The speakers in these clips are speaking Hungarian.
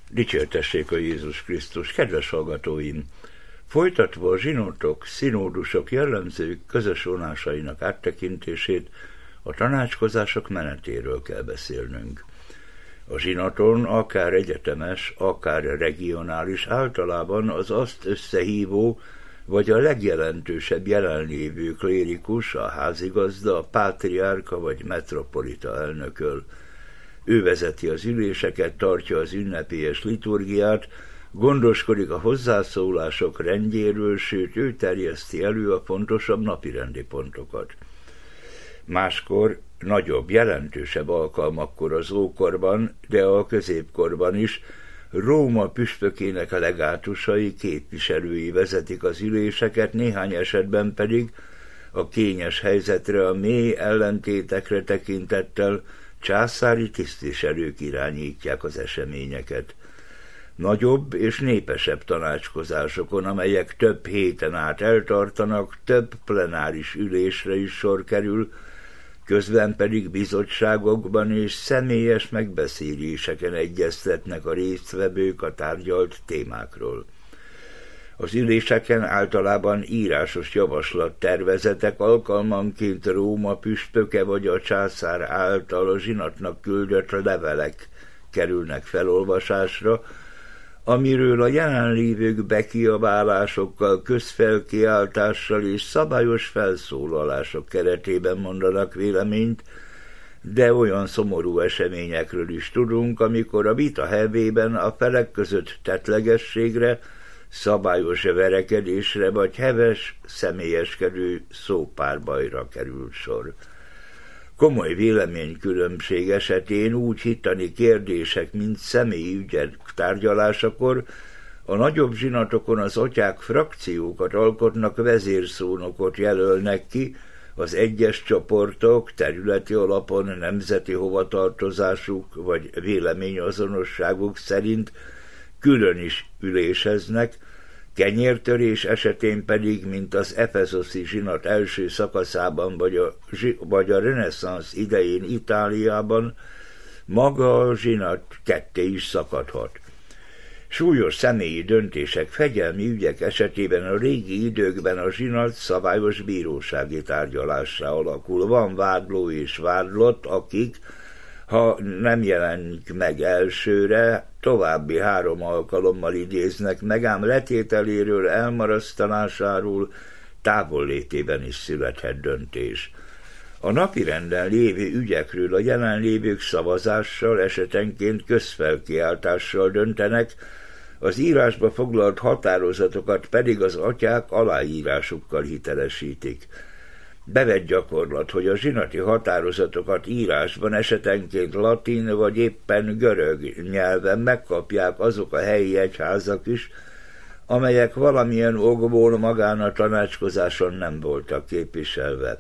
Dicsértessék a Jézus Krisztus, kedves hallgatóim! Folytatva a zsinótok, szinódusok jellemző közös vonásainak áttekintését, a tanácskozások menetéről kell beszélnünk. A zsinaton akár egyetemes, akár regionális, általában az azt összehívó, vagy a legjelentősebb jelenlévő klérikus, a házigazda, a pátriárka vagy metropolita elnököl. Ő vezeti az üléseket, tartja az ünnepélyes liturgiát, gondoskodik a hozzászólások rendjéről, sőt, ő terjeszti elő a fontosabb napirendi pontokat. Máskor, nagyobb, jelentősebb alkalmakkor az ókorban, de a középkorban is Róma püspökének a legátusai, képviselői vezetik az üléseket, néhány esetben pedig a kényes helyzetre, a mély ellentétekre tekintettel császári tisztviselők irányítják az eseményeket. Nagyobb és népesebb tanácskozásokon, amelyek több héten át eltartanak, több plenáris ülésre is sor kerül, közben pedig bizottságokban és személyes megbeszéléseken egyeztetnek a résztvevők a tárgyalt témákról. Az üléseken általában írásos javaslattervezetek, alkalmanként Róma püspöke vagy a császár által a zsinatnak küldött levelek kerülnek felolvasásra, amiről a jelenlévők bekiabálásokkal, közfelkiáltással és szabályos felszólalások keretében mondanak véleményt, de olyan szomorú eseményekről is tudunk, amikor a vita hevében a felek között tettlegességre, szabályos verekedésre vagy heves, személyeskedő szópárbajra került sor. Komoly véleménykülönbség esetén úgy hittani kérdések, mint személyi ügyek tárgyalásakor, a nagyobb zsinatokon az atyák frakciókat alkotnak, vezérszónokot jelölnek ki, az egyes csoportok területi alapon nemzeti hovatartozásuk vagy véleményazonosságuk szerint külön is üléseznek, kenyértörés esetén pedig, mint az efeszoszi zsinat első szakaszában vagy a reneszánsz idején Itáliában, maga a zsinat ketté is szakadhat. Súlyos személyi döntések, fegyelmi ügyek esetében a régi időkben a zsinat szabályos bírósági tárgyalássá alakul. Van vádló és vádlott, akik, ha nem jelenik meg elsőre, további 3 alkalommal idéznek meg, ám letételéről, elmarasztalásáról távollétében is születhet döntés. A napirenden lévő ügyekről a jelenlévők szavazással, esetenként közfelkiáltással döntenek, az írásba foglalt határozatokat pedig az atyák aláírásukkal hitelesítik. Bevett gyakorlat, hogy a zsinati határozatokat írásban, esetenként latin vagy éppen görög nyelven megkapják azok a helyi egyházak is, amelyek valamilyen okból magán a tanácskozáson nem voltak képviselve.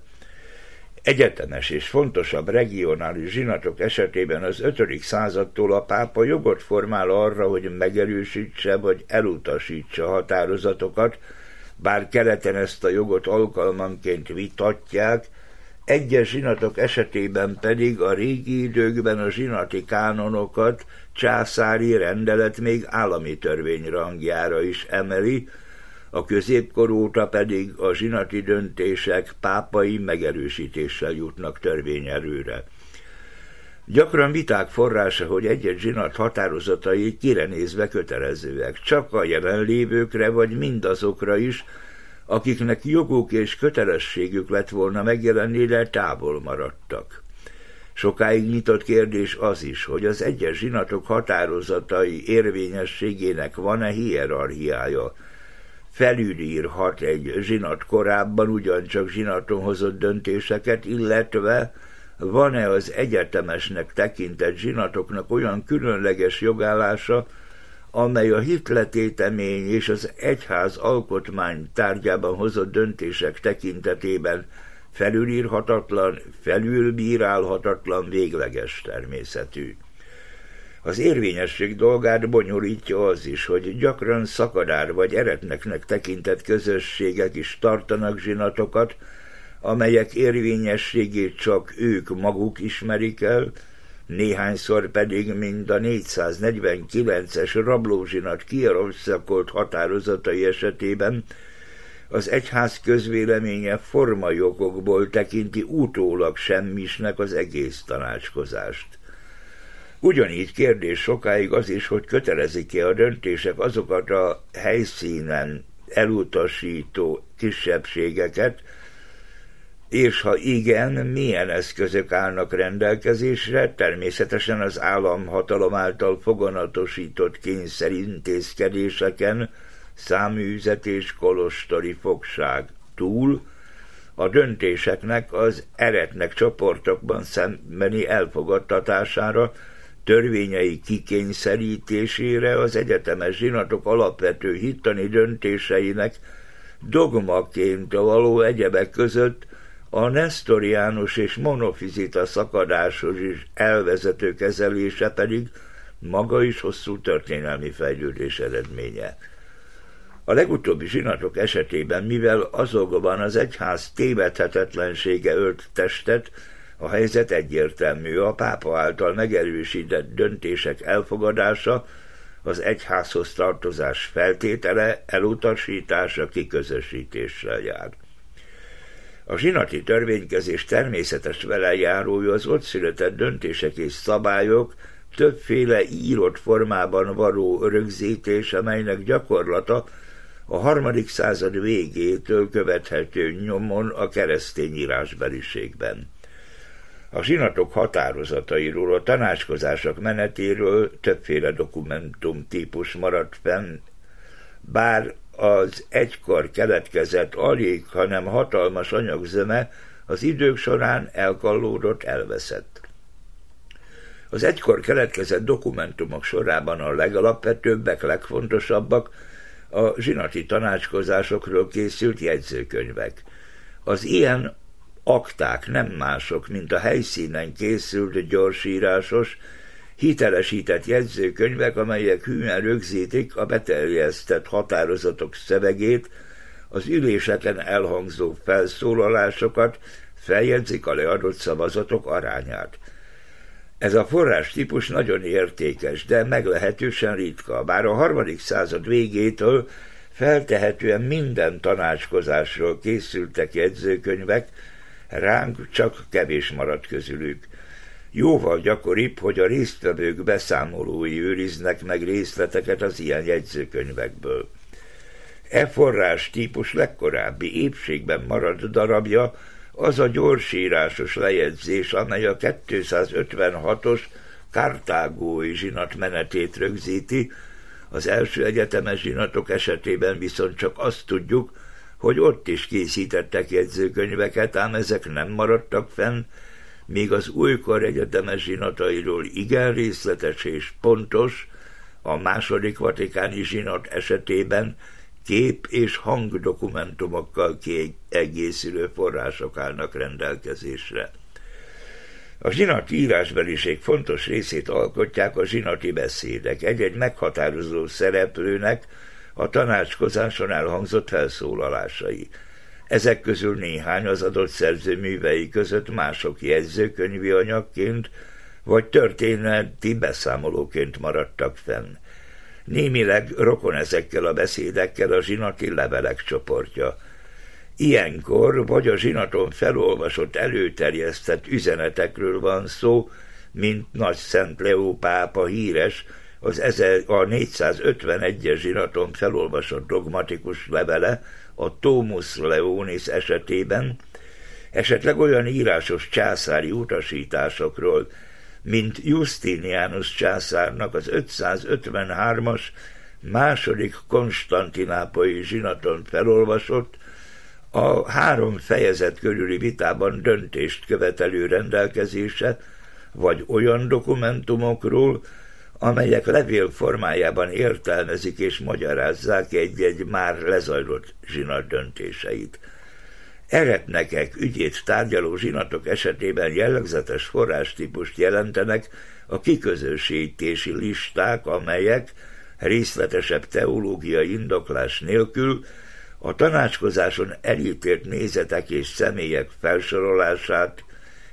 Egyetemes és fontosabb regionális zsinatok esetében az 5. századtól a pápa jogot formál arra, hogy megerősítse vagy elutasítsa határozatokat, bár keleten ezt a jogot alkalmanként vitatják, egyes zsinatok esetében pedig a régi időkben a zsinati kánonokat császári rendelet még állami törvény rangjára is emeli, a középkor óta pedig a zsinati döntések pápai megerősítéssel jutnak törvényerőre. Gyakran viták forrása, hogy egy-egy zsinat határozatai kire nézve kötelezőek, csak a jelenlévőkre vagy mindazokra is, akiknek joguk és kötelességük lett volna megjelenni, de távol maradtak. Sokáig nyitott kérdés az is, hogy az egyes zsinatok határozatai érvényességének van-e hierarchiája. Felülírhat egy zsinat korábban ugyancsak zsinaton hozott döntéseket, illetve van-e az egyetemesnek tekintett zsinatoknak olyan különleges jogállása, amely a hitletétemény és az egyház alkotmány tárgyában hozott döntések tekintetében felülírhatatlan, felülbírálhatatlan, végleges természetű. Az érvényesség dolgát bonyolítja az is, hogy gyakran szakadár vagy eretneknek tekintett közösségek is tartanak zsinatokat, amelyek érvényességét csak ők maguk ismerik el, néhányszor pedig, mint a 449-es rablózsinat kierőszakolt határozatai esetében, az egyház közvéleménye formai okokból tekinti utólag semmisnek az egész tanácskozást. Ugyanígy kérdés sokáig az is, hogy kötelezik-e a döntések azokat a helyszínen elutasító kisebbségeket, és ha igen, milyen eszközök állnak rendelkezésre, természetesen az államhatalom által foganatosított kényszerintézkedéseken, száműzet és kolostori fogság túl, a döntéseknek az eretnek csoportokban szembeni elfogadtatására, törvényei kikényszerítésére, az egyetemes zsinatok alapvető hittani döntéseinek dogmaként való egyebek között a nesztoriánus és monofizita szakadásos és elvezető kezelése pedig maga is hosszú történelmi fejlődés eredménye. A legutóbbi zsinatok esetében, mivel azokban az egyház tévedhetetlensége ölt testet, a helyzet egyértelmű, a pápa által megerősített döntések elfogadása, az egyházhoz tartozás feltétele, elutasítása kiközösítéssel jár. A zsinati törvénykezés természetes velejárója az ott született döntések és szabályok többféle írott formában való rögzítés, amelynek gyakorlata a 3. század végétől követhető nyomon a keresztény írásbeliségben. A zsinatok határozatairól, a tanácskozások menetéről többféle dokumentumtípus maradt fenn, bár az egykor keletkezett alig, hanem hatalmas anyagzöme az idők során elkallódott, elveszett. Az egykor keletkezett dokumentumok sorában a legalapvetőbbek, legfontosabbak a zsinati tanácskozásokról készült jegyzőkönyvek. Az ilyen akták nem mások, mint a helyszínen készült gyorsírásos, hitelesített jegyzőkönyvek, amelyek hűen rögzítik a beterjesztett határozatok szövegét, az üléseken elhangzó felszólalásokat, feljegyzik a leadott szavazatok arányát. Ez a forrástípus nagyon értékes, de meglehetősen ritka, bár a 3. század végétől feltehetően minden tanácskozásról készültek jegyzőkönyvek, ránk csak kevés maradt közülük. Jóval gyakoribb, hogy a résztvevők beszámolói őriznek meg részleteket az ilyen jegyzőkönyvekből. E forrás típus legkorábbi épségben maradt darabja az a gyorsírásos lejegyzés, amely a 256-os kartágói zsinat menetét rögzíti, az első egyetemes zsinatok esetében viszont csak azt tudjuk, hogy ott is készítettek jegyzőkönyveket, ám ezek nem maradtak fenn, míg az újkor egyetemes zsinatairól igen részletes és pontos, a második vatikáni zsinat esetében kép- és hangdokumentumokkal kiegészülő források állnak rendelkezésre. A zsinati írásbeliség fontos részét alkotják a zsinati beszédek, egy-egy meghatározó szereplőnek a tanácskozáson elhangzott felszólalásai. Ezek közül néhány az adott szerző művei között mások jegyzőkönyvi anyagként vagy történeti beszámolóként maradtak fenn. Némileg rokon ezekkel a beszédekkel a zsinati levelek csoportja. Ilyenkor vagy a zsinaton felolvasott előterjesztett üzenetekről van szó, mint Nagy Szent Leó pápa híres, a 451-es zsinaton felolvasott dogmatikus levele, a Thomus Leonis esetében, esetleg olyan írásos császári utasításokról, mint Justinianus császárnak az 553-as második konstantinápolyi zsinaton felolvasott, a 3 fejezet körüli vitában döntést követelő rendelkezése, vagy olyan dokumentumokról, amelyek levél formájában értelmezik és magyarázzák egy-egy már lezajlott zsinat döntéseit. Eretnekek ügyét tárgyaló zsinatok esetében jellegzetes forrástípust jelentenek a kiközösítési listák, amelyek részletesebb teológiai indoklás nélkül a tanácskozáson elítélt nézetek és személyek felsorolását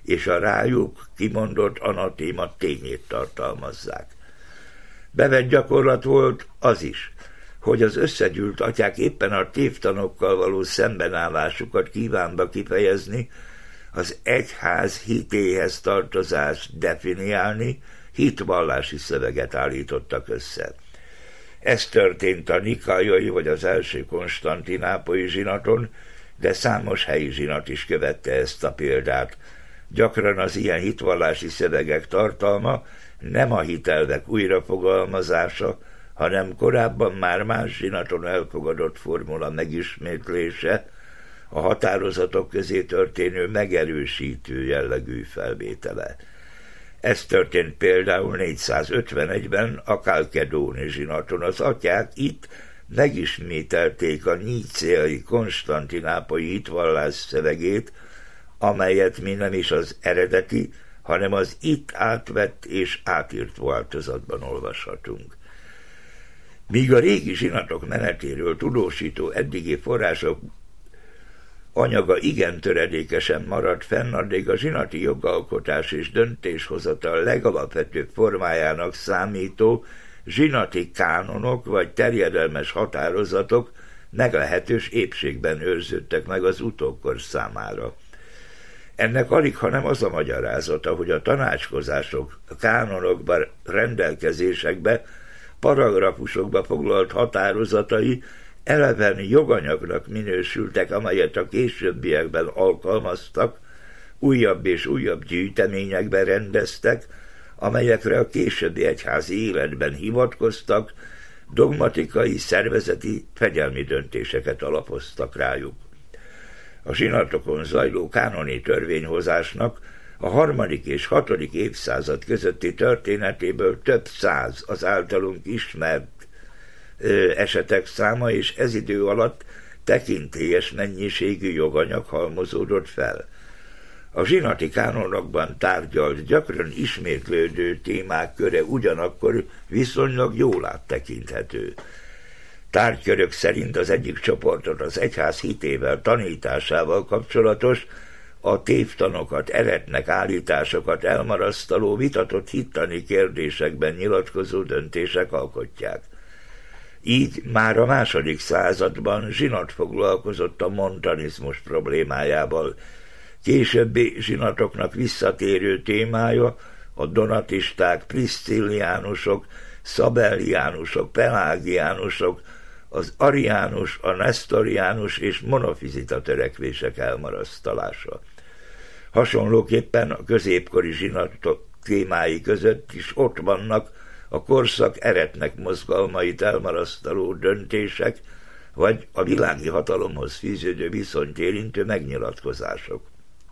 és a rájuk kimondott anatéma tényét tartalmazzák. Bevett gyakorlat volt az is, hogy az összegyűlt atyák éppen a tévtanokkal való szembenállásukat kívánva kifejezni, az egyház hitéhez tartozást definiálni, hitvallási szöveget állítottak össze. Ez történt a nikaiai vagy az első konstantinápolyi zsinaton, de számos helyi zsinat is követte ezt a példát. Gyakran az ilyen hitvallási szövegek tartalma nem a hitelvek újrafogalmazása, hanem korábban már más zsinaton elfogadott formula megismétlése, a határozatok közé történő megerősítő jellegű felvétele. Ez történt például 451-ben a Kalkedóni zsinaton. Az atyák itt megismételték a níceai konstantinápolyi hitvallás szövegét, amelyet mi nem is az eredeti, hanem az itt átvett és átírt változatban olvashatunk. Míg a régi zsinatok menetéről tudósító eddigi források anyaga igen töredékesen maradt fenn, addig a zsinati jogalkotás és döntéshozatal legalapvetőbb formájának számító zsinati kánonok vagy terjedelmes határozatok meglehetős épségben őrződtek meg az utókor számára. Ennek alig, hanem az a magyarázata, hogy a tanácskozások a kánonokban, rendelkezésekbe, paragrafusokba foglalt határozatai eleven joganyagnak minősültek, amelyet a későbbiekben alkalmaztak, újabb és újabb gyűjteményekben rendeztek, amelyekre a későbbi egyházi életben hivatkoztak, dogmatikai, szervezeti, fegyelmi döntéseket alapoztak rájuk. A zsinatokon zajló kánoni törvényhozásnak a 3. és 6. évszázad közötti történetéből több száz az általunk ismert esetek száma, és ez idő alatt tekintélyes mennyiségű joganyag halmozódott fel. A zsinati kánonokban tárgyalt, gyakran ismétlődő témák köre ugyanakkor viszonylag jól áttekinthető. Tárgykörök szerint az egyik csoportot az egyház hitével, tanításával kapcsolatos, a tévtanokat, eretnek állításokat elmarasztaló, vitatott hittani kérdésekben nyilatkozó döntések alkotják. Így már a 2. században zsinat foglalkozott a montanizmus problémájával. Későbbi zsinatoknak visszatérő témája a donatisták, priszcilliánusok, szabelliánusok, pelágiánusok, az ariánus, a nesztoriánus és monofizita törekvések elmarasztalása. Hasonlóképpen a középkori zsinatok témái között is ott vannak a korszak eretnek mozgalmait elmarasztaló döntések, vagy a világi hatalomhoz fűződő viszonyt érintő megnyilatkozások.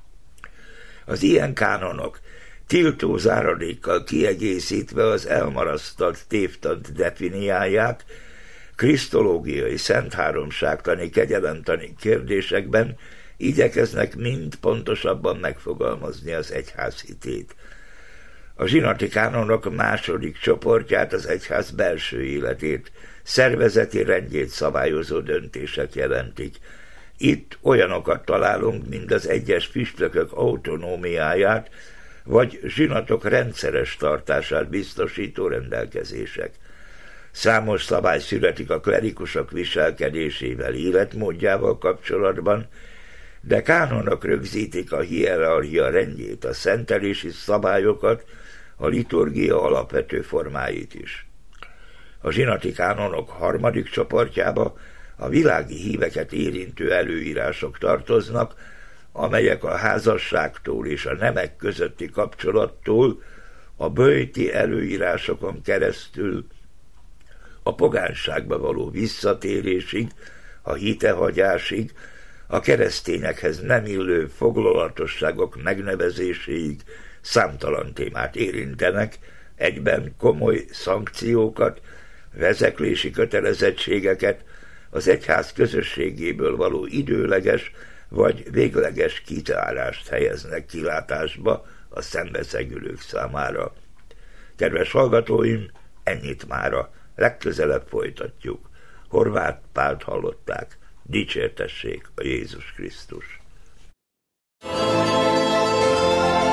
Az ilyen kánonok tiltó záradékkal kiegészítve az elmarasztalt tévtant definiálják, krisztológiai, szentháromságtani, kegyelemtani kérdésekben igyekeznek mind pontosabban megfogalmazni az egyház hitét. A zsinati kánonok második csoportját, az egyház belső életét, szervezeti rendjét szabályozó döntések jelentik. Itt olyanokat találunk, mint az egyes püspökök autonómiáját, vagy zsinatok rendszeres tartását biztosító rendelkezések. Számos szabály születik a klerikusok viselkedésével, életmódjával kapcsolatban, de kánonok rögzítik a hierarchia rendjét, a szentelési szabályokat, a liturgia alapvető formáit is. A zsinati kánonok 3. csoportjába a világi híveket érintő előírások tartoznak, amelyek a házasságtól és a nemek közötti kapcsolattól a böjti előírásokon keresztül a pogánságba való visszatérésig, a hitehagyásig, a keresztényekhez nem illő foglalatosságok megnevezéséig számtalan témát érintenek, egyben komoly szankciókat, vezeklési kötelezettségeket, az egyház közösségéből való időleges vagy végleges kizárást helyeznek kilátásba a szembeszegülők számára. Kedves hallgatóim, ennyit mára, legközelebb folytatjuk. Horváth Pált hallották, dicsértessék a Jézus Krisztus.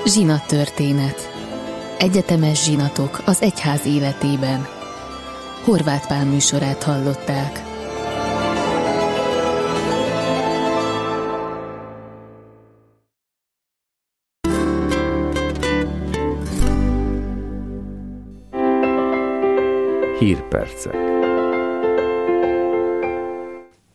Zsinattörténet. Egyetemes zsinatok az egyház életében. Horváth Pál műsorát hallották. Hírpercek.